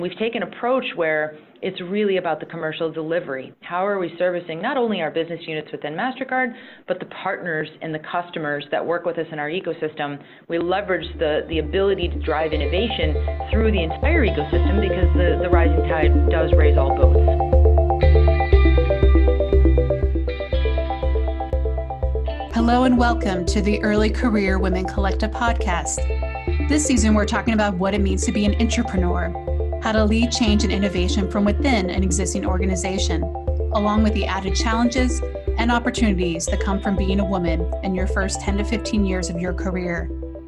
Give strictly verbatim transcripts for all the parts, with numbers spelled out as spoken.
We've taken an approach where it's really about the commercial delivery. How are we servicing not only our business units within MasterCard, but the partners and the customers that work with us in our ecosystem? We leverage the, the ability to drive innovation through the entire ecosystem because the, the rising tide does raise all boats. Hello and welcome to the Early Career Women Collective podcast. This season, we're talking about what it means to be an intrapreneur, how to lead change and innovation from within an existing organization, along with the added challenges and opportunities that come from being a woman in your first ten to fifteen years of your career.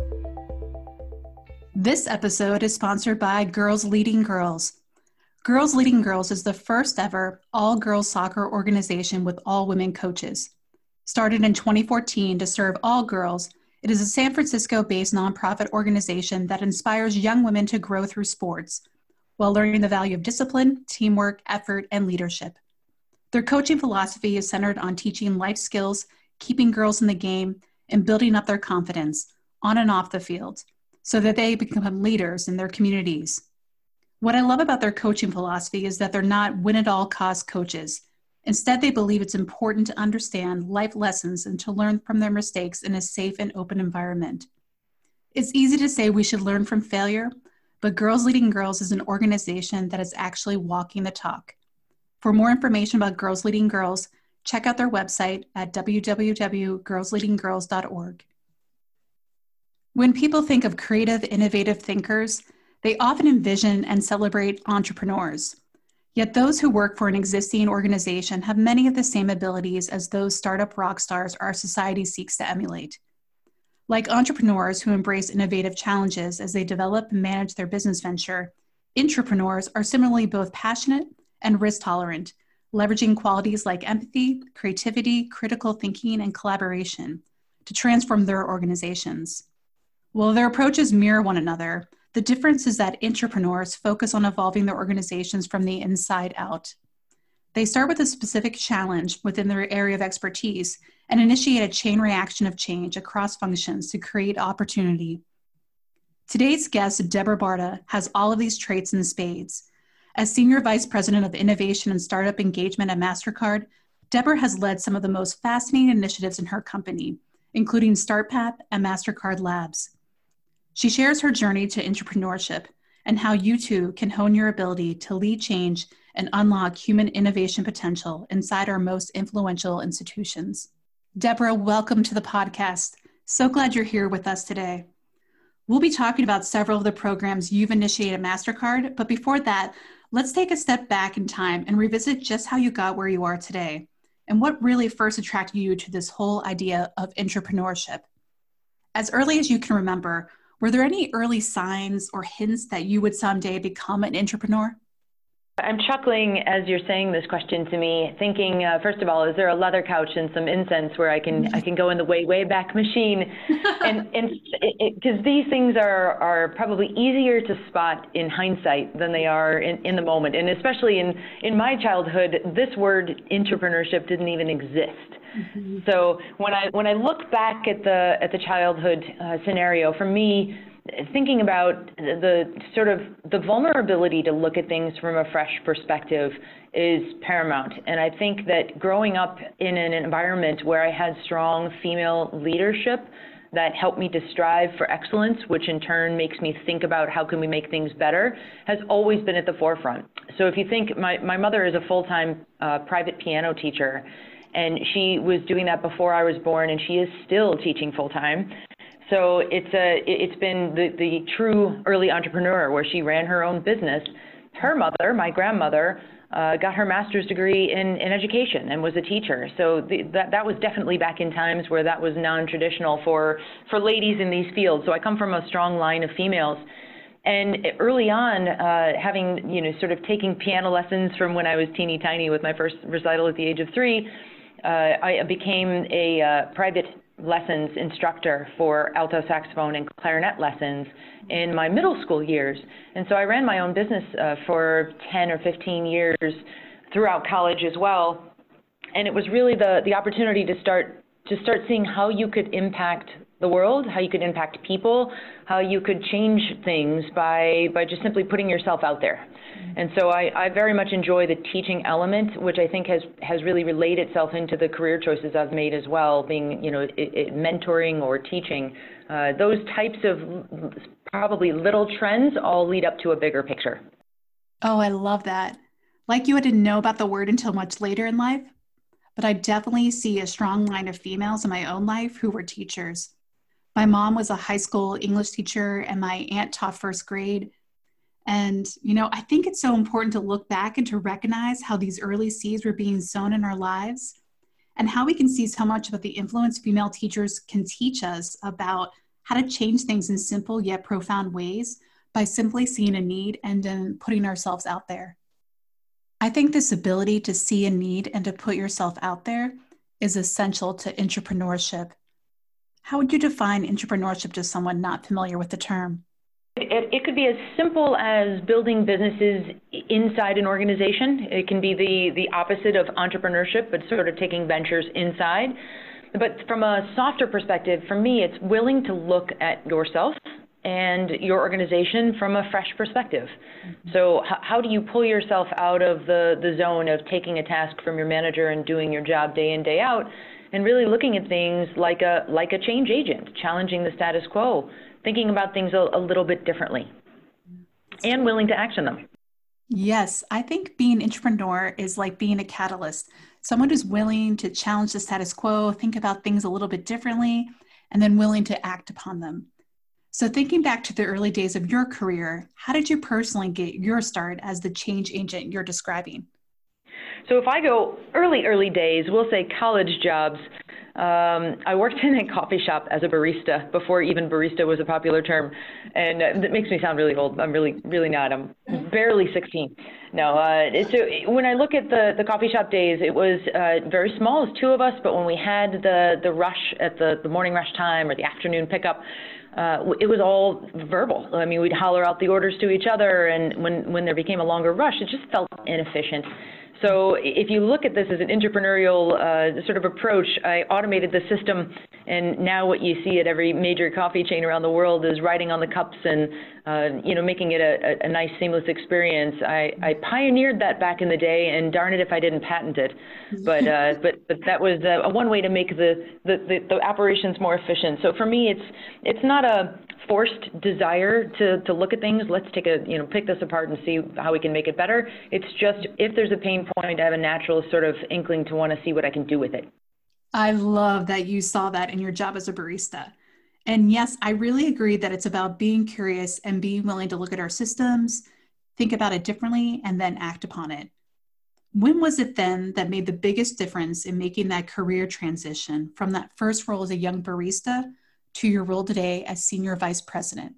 This episode is sponsored by Girls Leading Girls. Girls Leading Girls is the first ever all-girls soccer organization with all women coaches. Started in twenty fourteen to serve all girls, it is a San Francisco-based nonprofit organization that inspires young women to grow through sports while learning the value of discipline, teamwork, effort, and leadership. Their coaching philosophy is centered on teaching life skills, keeping girls in the game, and building up their confidence on and off the field so that they become leaders in their communities. What I love about their coaching philosophy is that they're not win-at-all-cost coaches. Instead, they believe it's important to understand life lessons and to learn from their mistakes in a safe and open environment. It's easy to say we should learn from failure, but Girls Leading Girls is an organization that is actually walking the talk. For more information about Girls Leading Girls, check out their website at w w w dot girls leading girls dot org. When people think of creative, innovative thinkers, they often envision and celebrate entrepreneurs. Yet those who work for an existing organization have many of the same abilities as those startup rock stars our society seeks to emulate. Like entrepreneurs who embrace innovative challenges as they develop and manage their business venture, intrapreneurs are similarly both passionate and risk tolerant, leveraging qualities like empathy, creativity, critical thinking, and collaboration to transform their organizations. While their approaches mirror one another, the difference is that intrapreneurs focus on evolving their organizations from the inside out. They start with a specific challenge within their area of expertise and initiate a chain reaction of change across functions to create opportunity. Today's guest, Deborah Barta, has all of these traits in spades. As Senior Vice President of Innovation and Startup Engagement at MasterCard, Deborah has led some of the most fascinating initiatives in her company, including StartPath and MasterCard Labs. She shares her journey to entrepreneurship and how you too can hone your ability to lead change and unlock human innovation potential inside our most influential institutions. Deborah, welcome to the podcast. So glad you're here with us today. We'll be talking about several of the programs you've initiated at MasterCard, but before that, let's take a step back in time and revisit just how you got where you are today and what really first attracted you to this whole idea of entrepreneurship. As early as you can remember, were there any early signs or hints that you would someday become an entrepreneur? I'm chuckling as you're saying this question to me, thinking, uh, first of all, is there a leather couch and some incense where I can I can go in the way, way back machine? and and because these things are, are probably easier to spot in hindsight than they are in, in the moment. And especially in, in my childhood, this word entrepreneurship didn't even exist. Mm-hmm. So when I when I look back at the at the childhood uh, scenario, for me, thinking about the sort of the vulnerability to look at things from a fresh perspective is paramount. And I think that growing up in an environment where I had strong female leadership that helped me to strive for excellence, which in turn makes me think about how can we make things better, has always been at the forefront. So if you think, my, my mother is a full-time uh, private piano teacher, and she was doing that before I was born, and she is still teaching full-time. So it's a, it's been the, the true early entrepreneur where she ran her own business. Her mother, my grandmother, uh, got her master's degree in, in education and was a teacher. So the, that, that was definitely back in times where that was non-traditional for, for ladies in these fields. So I come from a strong line of females. And early on, uh, having, you know, sort of taking piano lessons from when I was teeny tiny with my first recital at the age of three, uh, I became a uh, private lessons instructor for alto saxophone and clarinet lessons in my middle school years. And so I ran my own business uh, for ten or fifteen years throughout college as well. And it was really the, the opportunity to start to start seeing how you could impact the world, how you could impact people, how you could change things by, by just simply putting yourself out there. And so I, I very much enjoy the teaching element, which I think has, has really relayed itself into the career choices I've made as well, being, you know, it, it, mentoring or teaching. Uh, those types of probably little trends all lead up to a bigger picture. Oh, I love that. Like you, I didn't know about the word until much later in life, but I definitely see a strong line of females in my own life who were teachers. My mom was a high school English teacher and my aunt taught first grade. And, you know, I think it's so important to look back and to recognize how these early seeds were being sown in our lives and how we can see so much about the influence female teachers can teach us about how to change things in simple yet profound ways by simply seeing a need and then putting ourselves out there. I think this ability to see a need and to put yourself out there is essential to entrepreneurship. How would you define entrepreneurship to someone not familiar with the term? It, it could be as simple as building businesses inside an organization. It can be the, the opposite of entrepreneurship, but sort of taking ventures inside. But from a softer perspective, for me, it's willing to look at yourself and your organization from a fresh perspective. Mm-hmm. So h- how do you pull yourself out of the, the zone of taking a task from your manager and doing your job day in, day out, and really looking at things like a, like a change agent, challenging the status quo, thinking about things a, a little bit differently, and willing to action them. Yes, I think being an entrepreneur is like being a catalyst, someone who's willing to challenge the status quo, think about things a little bit differently, and then willing to act upon them. So thinking back to the early days of your career, how did you personally get your start as the change agent you're describing? So if I go early, early days, we'll say college jobs, um, I worked in a coffee shop as a barista before even barista was a popular term. And uh, that makes me sound really old. I'm really, really not. I'm barely sixteen. No, uh, so when I look at the, the coffee shop days, it was uh, very small, it was two of us, but when we had the, the rush at the, the morning rush time or the afternoon pickup, Uh, it was all verbal. I mean, we'd holler out the orders to each other, and when, when there became a longer rush, it just felt inefficient. So if you look at this as an entrepreneurial uh, sort of approach, I automated the system, and now what you see at every major coffee chain around the world is writing on the cups and uh, you know, making it a, a nice, seamless experience. I, I pioneered that back in the day, and darn it if I didn't patent it. But uh, but but that was uh, one way to make the, the, the, the operations more efficient. So for me, it's it's not a forced desire to, to look at things. Let's take a, you know, pick this apart and see how we can make it better. It's just, if there's a pain point, I have a natural sort of inkling to want to see what I can do with it. I love that you saw that in your job as a barista. And yes, I really agree that it's about being curious and being willing to look at our systems, think about it differently, and then act upon it. When was it then that made the biggest difference in making that career transition from that first role as a young barista to your role today as senior vice president?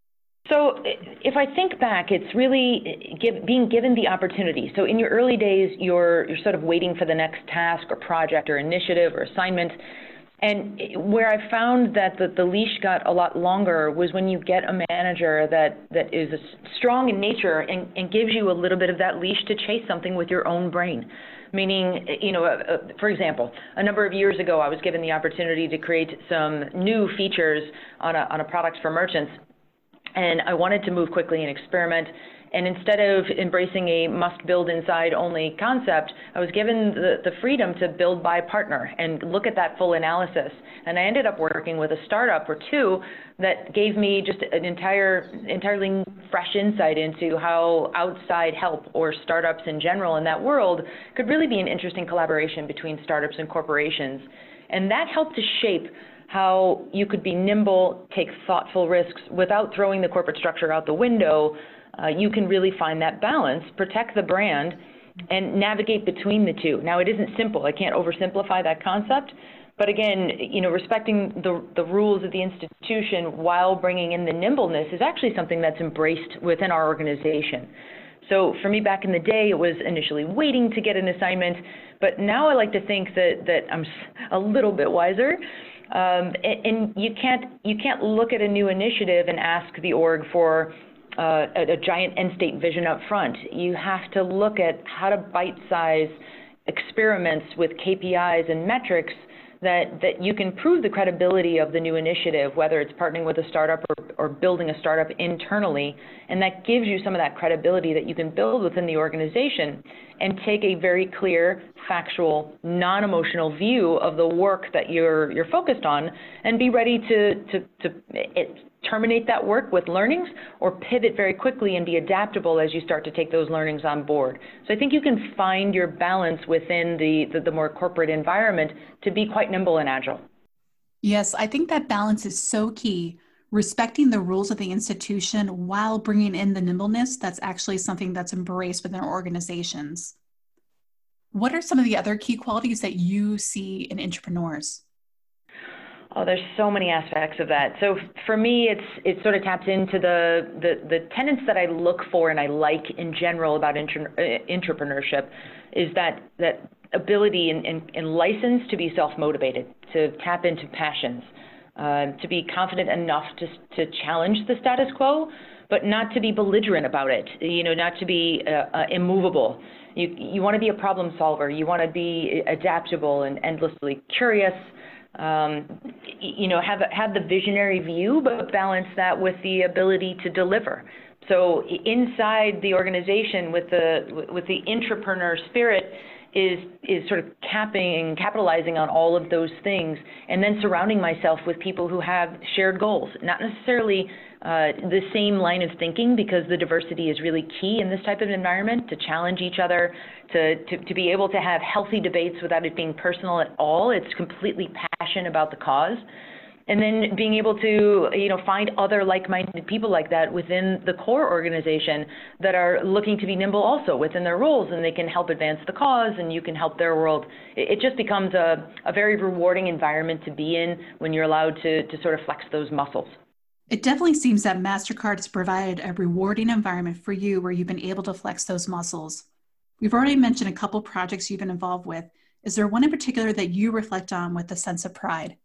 So if I think back, it's really give, being given the opportunity. So in your early days, you're, you're sort of waiting for the next task or project or initiative or assignment. And where I found that the, the leash got a lot longer was when you get a manager that, that is strong in nature and, and gives you a little bit of that leash to chase something with your own brain. Meaning, you know, uh, uh, for example, a number of years ago, I was given the opportunity to create some new features on a, on a product for merchants. And I wanted to move quickly and experiment. And instead of embracing a must build inside only concept, I was given the, the freedom to build by partner and look at that full analysis. And I ended up working with a startup or two that gave me just an entire, entirely fresh insight into how outside help or startups in general in that world could really be an interesting collaboration between startups and corporations. And that helped to shape how you could be nimble, take thoughtful risks without throwing the corporate structure out the window. Uh, you can really find that balance, protect the brand, and navigate between the two. Now, it isn't simple. I can't oversimplify that concept. But again, you know, respecting the, the rules of the institution while bringing in the nimbleness is actually something that's embraced within our organization. So for me, back in the day, it was initially waiting to get an assignment. But now I like to think that, that I'm a little bit wiser. Um, and, and you can't, you can't look at a new initiative and ask the org for Uh, a, a giant end state vision up front. You have to look at how to bite-size experiments with K P Is and metrics that, that you can prove the credibility of the new initiative, whether it's partnering with a startup or, or building a startup internally, and that gives you some of that credibility that you can build within the organization and take a very clear, factual, non-emotional view of the work that you're, you're focused on, and be ready to, to, to it, terminate that work with learnings or pivot very quickly and be adaptable as you start to take those learnings on board. So I think you can find your balance within the, the, the more corporate environment to be quite nimble and agile. Yes, I think that balance is so key. Respecting the rules of the institution while bringing in the nimbleness, that's actually something that's embraced within organizations. What are some of the other key qualities that you see in entrepreneurs? Oh, there's so many aspects of that. So for me, it's it sort of taps into the, the, the tenets that I look for and I like in general about intra, uh, entrepreneurship is that, that ability and, and, and license to be self-motivated, to tap into passions, uh, to be confident enough to, to challenge the status quo, but not to be belligerent about it, you know, not to be uh, uh, immovable. You, you want to be a problem solver. You want to be adaptable and endlessly curious. Um, you know, have have the visionary view, but balance that with the ability to deliver. So inside the organization, with the with the intrapreneur spirit, is is sort of capping, capitalizing on all of those things, and then surrounding myself with people who have shared goals, not necessarily uh, the same line of thinking, because the diversity is really key in this type of environment, to challenge each other, to, to, to be able to have healthy debates without it being personal at all. It's completely passion about the cause. And then being able to, you know, find other like-minded people like that within the core organization that are looking to be nimble also within their roles, and they can help advance the cause and you can help their world. It, it just becomes a, a very rewarding environment to be in when you're allowed to, to sort of flex those muscles. It definitely seems that MasterCard has provided a rewarding environment for you where you've been able to flex those muscles. We've already mentioned a couple projects you've been involved with. Is there one in particular that you reflect on with a sense of pride?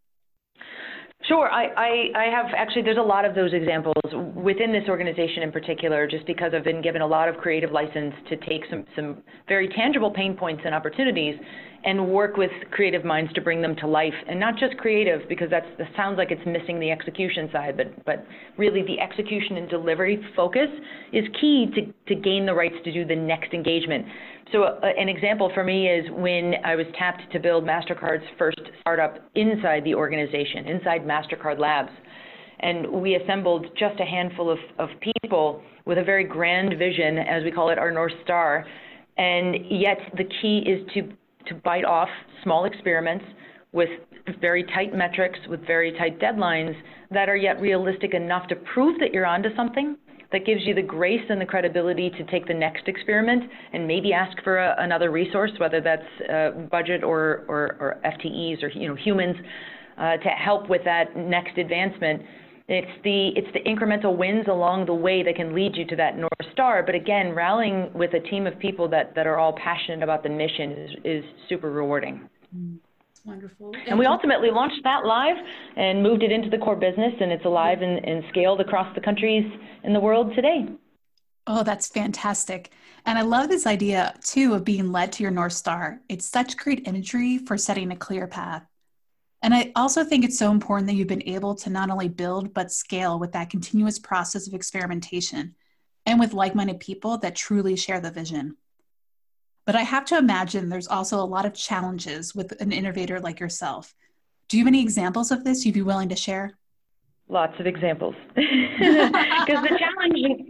Sure. I, I, I have actually, there's a lot of those examples within this organization in particular, just because I've been given a lot of creative license to take some, some very tangible pain points and opportunities and work with creative minds to bring them to life. And not just creative, because that's, that sounds like it's missing the execution side, but, but really the execution and delivery focus is key to, to gain the rights to do the next engagement. So uh, an example for me is when I was tapped to build MasterCard's first startup inside the organization, inside MasterCard Labs. And we assembled just a handful of, of people with a very grand vision, as we call it, our North Star. And yet the key is to, to bite off small experiments with very tight metrics, with very tight deadlines that are yet realistic enough to prove that you're onto something, that gives you the grace and the credibility to take the next experiment and maybe ask for a, another resource, whether that's uh, budget or, or, or F T Es or, you know, humans, uh, to help with that next advancement. It's the, it's the incremental wins along the way that can lead you to that North Star. But again, rallying with a team of people that, that are all passionate about the mission is, is super rewarding. Mm. Wonderful. And we ultimately launched that live and moved it into the core business, and it's alive and, and scaled across the countries in the world today. Oh, that's fantastic. And I love this idea, too, of being led to your North Star. It's such great imagery for setting a clear path. And I also think it's so important that you've been able to not only build, but scale with that continuous process of experimentation and with like-minded people that truly share the vision. But I have to imagine there's also a lot of challenges with an innovator like yourself. Do you have any examples of this you'd be willing to share? Lots of examples. Because the challenge,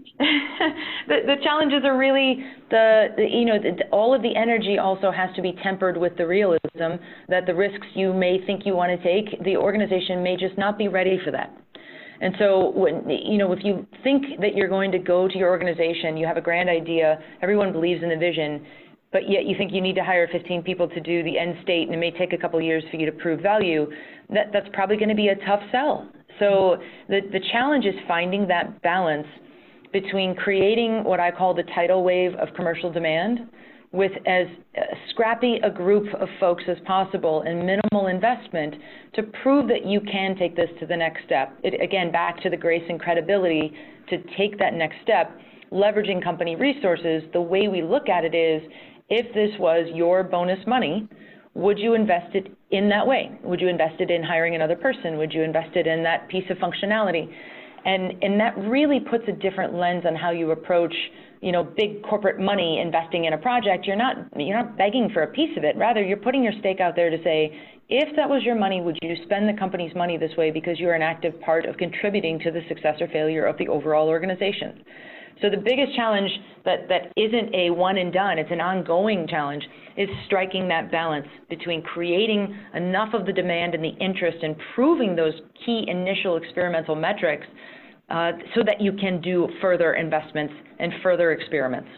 the, the challenges are really the, the you know, the, all of the energy also has to be tempered with the realism that the risks you may think you want to take, the organization may just not be ready for that. And so, when, you know, if you think that you're going to go to your organization, you have a grand idea, everyone believes in the vision, but yet you think you need to hire fifteen people to do the end state, and it may take a couple of years for you to prove value, that, that's probably going to be a tough sell. So the, the challenge is finding that balance between creating what I call the tidal wave of commercial demand with as scrappy a group of folks as possible and minimal investment to prove that you can take this to the next step. It, again, back to the grace and credibility to take that next step, leveraging company resources. The way we look at it is, if this was your bonus money, would you invest it in that way? Would you invest it in hiring another person? Would you invest it in that piece of functionality? And, and that really puts a different lens on how you approach, you know, big corporate money investing in a project. You're not, you're not begging for a piece of it. Rather, you're putting your stake out there to say, if that was your money, would you spend the company's money this way because you're an active part of contributing to the success or failure of the overall organization? So the biggest challenge that, that isn't a one and done, it's an ongoing challenge, is striking that balance between creating enough of the demand and the interest and proving those key initial experimental metrics uh, so that you can do further investments and further experiments.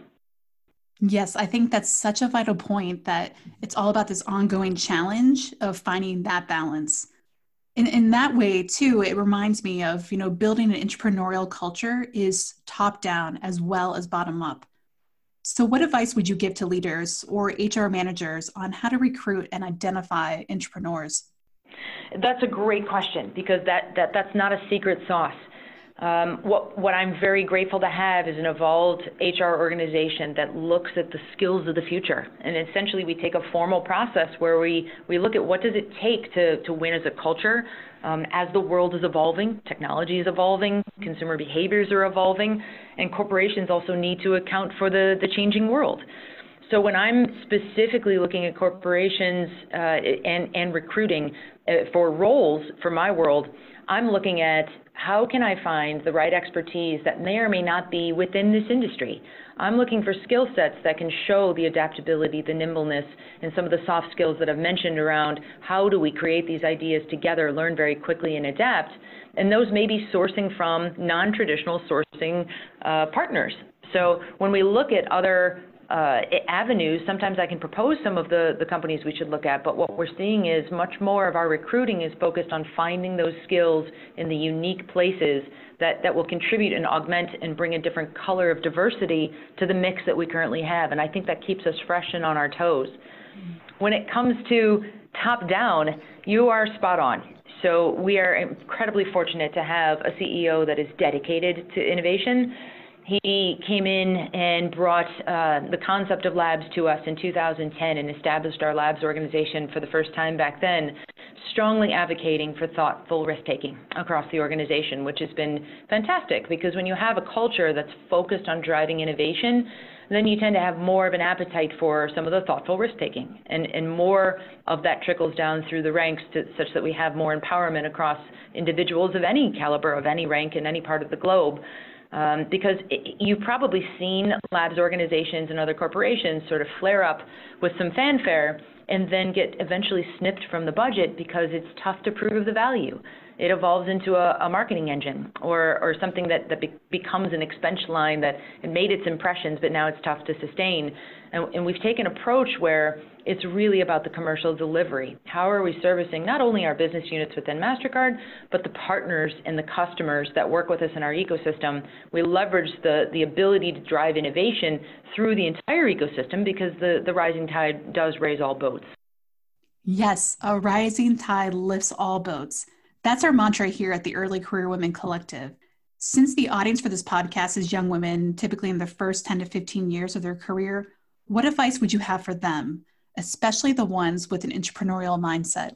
Yes, I think that's such a vital point, that it's all about this ongoing challenge of finding that balance. In, in that way, too, it reminds me of, you know, building an entrepreneurial culture is top down as well as bottom up. So what advice would you give to leaders or H R managers on how to recruit and identify entrepreneurs? That's a great question, because that, that that's not a secret sauce. Um, what, what I'm very grateful to have is an evolved H R organization that looks at the skills of the future. And essentially, we take a formal process where we, we look at what does it take to, to win as a culture um, as the world is evolving, technology is evolving, consumer behaviors are evolving, and corporations also need to account for the, the changing world. So when I'm specifically looking at corporations uh, and, and recruiting uh, for roles for my world, I'm looking at how can I find the right expertise that may or may not be within this industry. I'm looking for skill sets that can show the adaptability, the nimbleness, and some of the soft skills that I've mentioned around how do we create these ideas together, learn very quickly, and adapt. And those may be sourcing from non-traditional sourcing uh, partners. So when we look at other Uh, avenues, sometimes I can propose some of the, the companies we should look at, but what we're seeing is much more of our recruiting is focused on finding those skills in the unique places that, that will contribute and augment and bring a different color of diversity to the mix that we currently have. And I think that keeps us fresh and on our toes. When it comes to top down, you are spot on. So we are incredibly fortunate to have a C E O that is dedicated to innovation. He came in and brought uh, the concept of labs to us in two thousand ten and established our labs organization for the first time back then, strongly advocating for thoughtful risk-taking across the organization, which has been fantastic, because when you have a culture that's focused on driving innovation, then you tend to have more of an appetite for some of the thoughtful risk-taking, and, and more of that trickles down through the ranks to, such that we have more empowerment across individuals of any caliber, of any rank in any part of the globe. Um, because it, you've probably seen labs organizations and other corporations sort of flare up with some fanfare and then get eventually snipped from the budget because it's tough to prove the value. It evolves into a, a marketing engine or, or something that, that be, becomes an expense line that it made its impressions, but now it's tough to sustain. And, and we've taken an approach where it's really about the commercial delivery. How are we servicing not only our business units within MasterCard, but the partners and the customers that work with us in our ecosystem? We leverage the, the ability to drive innovation through the entire ecosystem, because the, the rising tide does raise all boats. Yes, a rising tide lifts all boats. That's our mantra here at the Early Career Women Collective. Since the audience for this podcast is young women, typically in the first ten to fifteen years of their career, what advice would you have for them, especially the ones with an entrepreneurial mindset?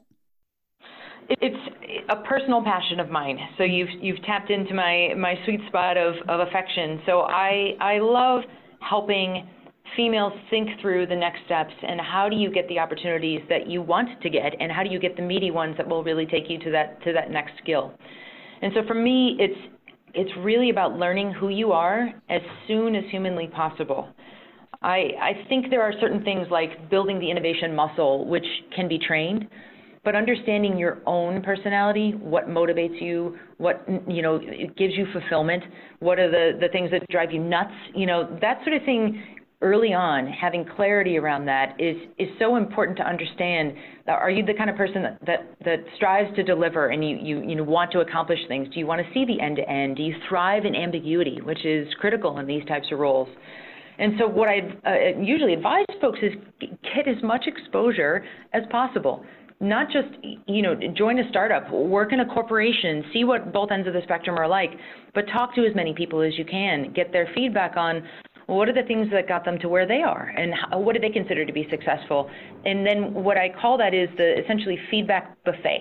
It's a personal passion of mine. So you've you've tapped into my my sweet spot of, of affection. So I I love helping females think through the next steps and how do you get the opportunities that you want to get, and how do you get the meaty ones that will really take you to that to that next skill. And so for me, it's it's really about learning who you are as soon as humanly possible. I, I think there are certain things like building the innovation muscle, which can be trained, but understanding your own personality, what motivates you, what, you know, it gives you fulfillment, what are the, the things that drive you nuts, you know, that sort of thing early on, having clarity around that is, is so important to understand. Are you the kind of person that, that, that strives to deliver and you, you, you know, want to accomplish things? Do you want to see the end to end? Do you thrive in ambiguity, which is critical in these types of roles? And so what I uh, usually advise folks is get as much exposure as possible. Not just, you know, join a startup, work in a corporation, see what both ends of the spectrum are like, but talk to as many people as you can, get their feedback on what are the things that got them to where they are, and how, what do they consider to be successful? And then what I call that is the essentially feedback buffet.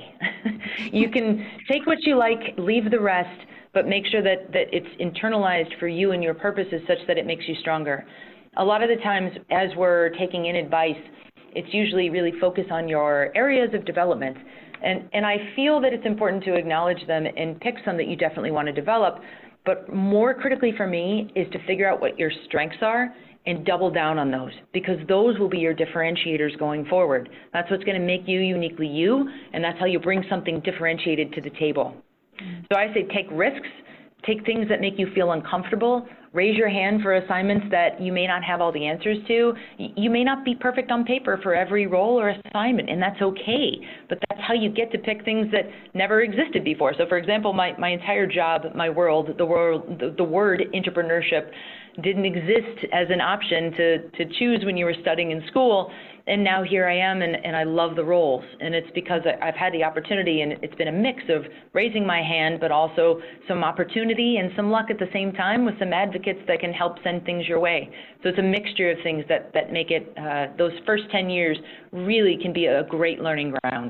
You can take what you like, leave the rest, but make sure that, that it's internalized for you and your purposes such that it makes you stronger. A lot of the times as we're taking in advice, it's usually really focused on your areas of development. And, and I feel that it's important to acknowledge them and pick some that you definitely want to develop. But more critically for me is to figure out what your strengths are and double down on those, because those will be your differentiators going forward. That's what's going to make you uniquely you, and that's how you bring something differentiated to the table. So I say take risks, take things that make you feel uncomfortable, raise your hand for assignments that you may not have all the answers to. You may not be perfect on paper for every role or assignment, and that's okay, but that's how you get to pick things that never existed before. So for example, my, my entire job, my world, the, world the, the word entrepreneurship didn't exist as an option to, to choose when you were studying in school. And now here I am, and, and I love the roles. And it's because I, I've had the opportunity, and it's been a mix of raising my hand, but also some opportunity and some luck at the same time with some advocates that can help send things your way. So it's a mixture of things that, that make it, uh, those first ten years really can be a great learning ground.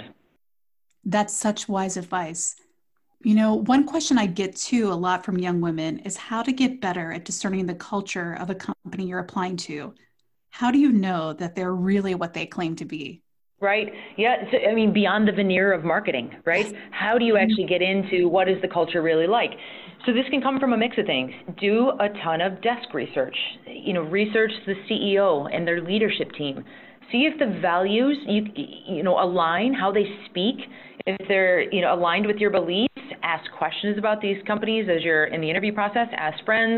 That's such wise advice. You know, one question I get too a lot from young women is how to get better at discerning the culture of a company you're applying to. How do you know that they're really what they claim to be? Right. Yeah. So, I mean, beyond the veneer of marketing, right? How do you actually get into what is the culture really like? So this can come from a mix of things. Do a ton of desk research. You know, research the C E O and their leadership team. See if the values you you know align, how they speak. If they're you know aligned with your beliefs, ask questions about these companies as you're in the interview process. Ask friends.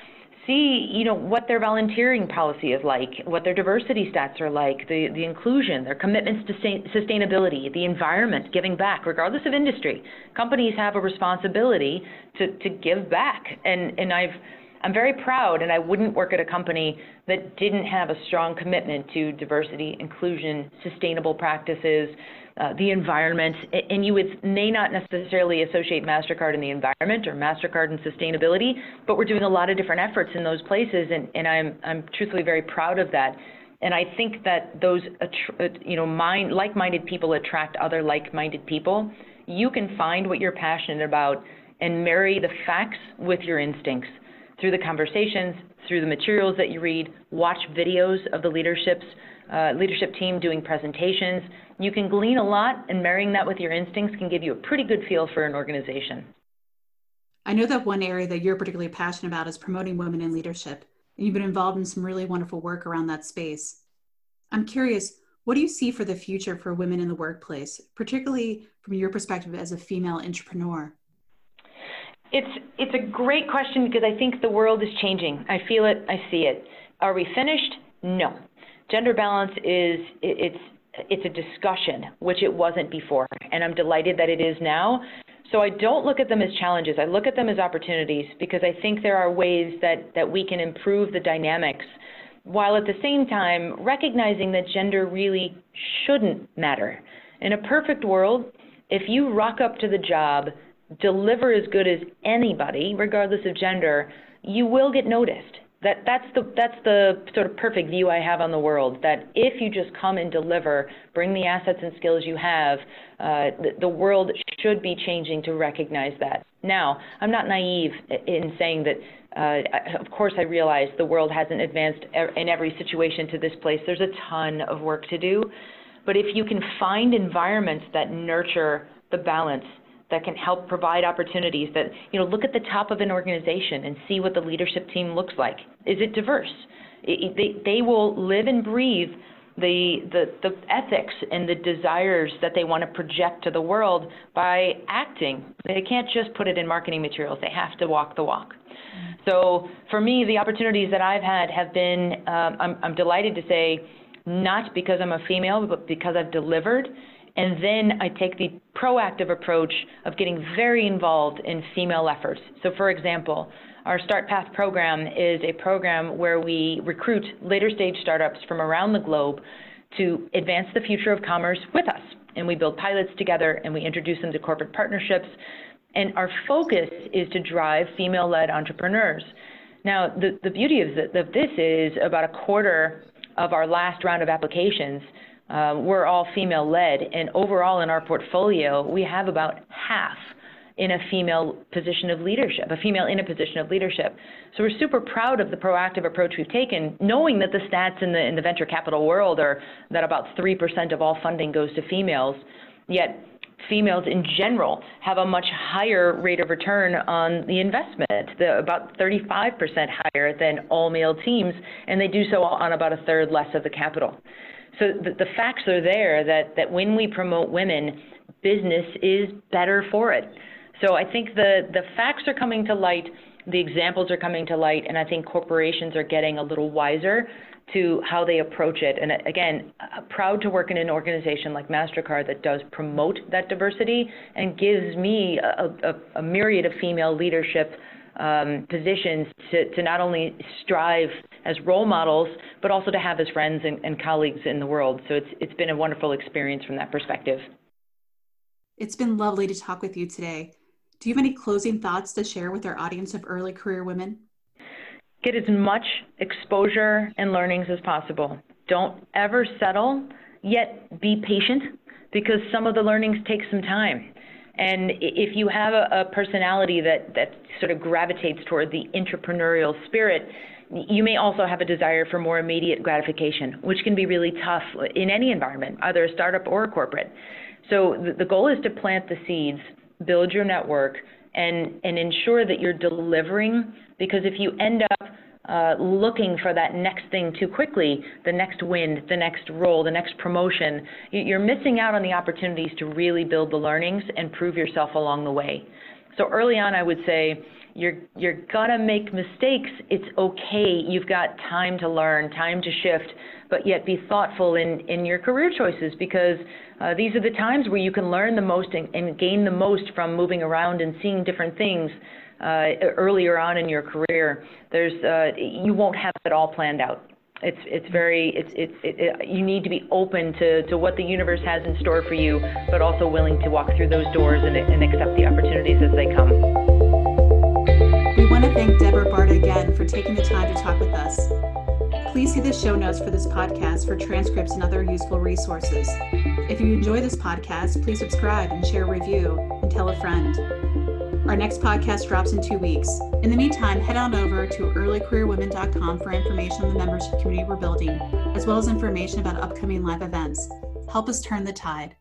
See, you know, what their volunteering policy is like, what their diversity stats are like, the, the inclusion, their commitments to sustainability, the environment, giving back, regardless of industry. Companies have a responsibility to, to give back. And, and I've, I'm very proud, and I wouldn't work at a company that didn't have a strong commitment to diversity, inclusion, sustainable practices, Uh, the environment, and you would may not necessarily associate MasterCard in the environment or MasterCard in sustainability, but we're doing a lot of different efforts in those places, and, and I'm, I'm truthfully very proud of that. And I think that those, you know, mind, like-minded people attract other like-minded people. You can find what you're passionate about and marry the facts with your instincts through the conversations, through the materials that you read, watch videos of the leadership's Uh, leadership team doing presentations. You can glean a lot, and marrying that with your instincts can give you a pretty good feel for an organization. I know that one area that you're particularly passionate about is promoting women in leadership, and you've been involved in some really wonderful work around that space. I'm curious, what do you see for the future for women in the workplace, particularly from your perspective as a female entrepreneur? It's, it's a great question because I think the world is changing. I feel it, I see it. Are we finished? No. Gender balance is, it's, it's a discussion, which it wasn't before, and I'm delighted that it is now. So I don't look at them as challenges. I look at them as opportunities because I think there are ways that, that we can improve the dynamics, while at the same time recognizing that gender really shouldn't matter. In a perfect world, if you rock up to the job, deliver as good as anybody, regardless of gender, you will get noticed. That, that's, the, that's the sort of perfect view I have on the world, that if you just come and deliver, bring the assets and skills you have, uh, the, the world should be changing to recognize that. Now, I'm not naive in saying that, uh, of course I realize the world hasn't advanced in every situation to this place. There's a ton of work to do. But if you can find environments that nurture the balance, that can help provide opportunities, that, you know, look at the top of an organization and see what the leadership team looks like. Is it diverse? It, they, they will live and breathe the, the, the ethics and the desires that they want to project to the world by acting. They can't just put it in marketing materials. They have to walk the walk. So for me, the opportunities that I've had have been, um, I'm, I'm delighted to say, not because I'm a female, but because I've delivered. And then I take the proactive approach of getting very involved in female efforts. So for example, our Start Path program is a program where we recruit later stage startups from around the globe to advance the future of commerce with us. And we build pilots together, and we introduce them to corporate partnerships. And our focus is to drive female-led entrepreneurs. Now, the, the beauty of, the, of this is about a quarter of our last round of applications uh, were all female-led, and overall in our portfolio, we have about half in a female position of leadership, a female in a position of leadership. So we're super proud of the proactive approach we've taken, knowing that the stats in the, in the venture capital world are that about three percent of all funding goes to females, yet females in general have a much higher rate of return on the investment, the, about thirty-five percent higher than all male teams, and they do so on about a third less of the capital. So the, the facts are there that, that when we promote women, business is better for it. So I think the, the facts are coming to light, the examples are coming to light, and I think corporations are getting a little wiser to how they approach it. And again, I'm proud to work in an organization like MasterCard that does promote that diversity and gives me a, a, a myriad of female leadership um, positions to, to not only strive as role models, but also to have as friends and, and colleagues in the world. So it's, it's been a wonderful experience from that perspective. It's been lovely to talk with you today. Do you have any closing thoughts to share with our audience of early career women? Get as much exposure and learnings as possible. Don't ever settle, yet be patient, because some of the learnings take some time. And if you have a, a personality that, that sort of gravitates toward the entrepreneurial spirit, you may also have a desire for more immediate gratification, which can be really tough in any environment, either a startup or a corporate. So the, the goal is to plant the seeds, build your network, and, and ensure that you're delivering, because if you end up uh, looking for that next thing too quickly, the next win, the next role, the next promotion, you're missing out on the opportunities to really build the learnings and prove yourself along the way. So early on, I would say, you're, you're gonna make mistakes. It's okay. You've got time to learn, time to shift, but yet be thoughtful in, in your career choices, because uh, these are the times where you can learn the most and, and gain the most from moving around and seeing different things uh, earlier on in your career. There's, uh, you won't have it all planned out. It's, it's very, it's, it's, it, it, you need to be open to, to what the universe has in store for you, but also willing to walk through those doors and, and accept the opportunities as they come. We want to thank Deborah Barta again for taking the time to talk with us. Please see the show notes for this podcast for transcripts and other useful resources. If you enjoy this podcast, please subscribe and share a review and tell a friend. Our next podcast drops in two weeks. In the meantime, head on over to early career women dot com for information on the membership community we're building, as well as information about upcoming live events. Help us turn the tide.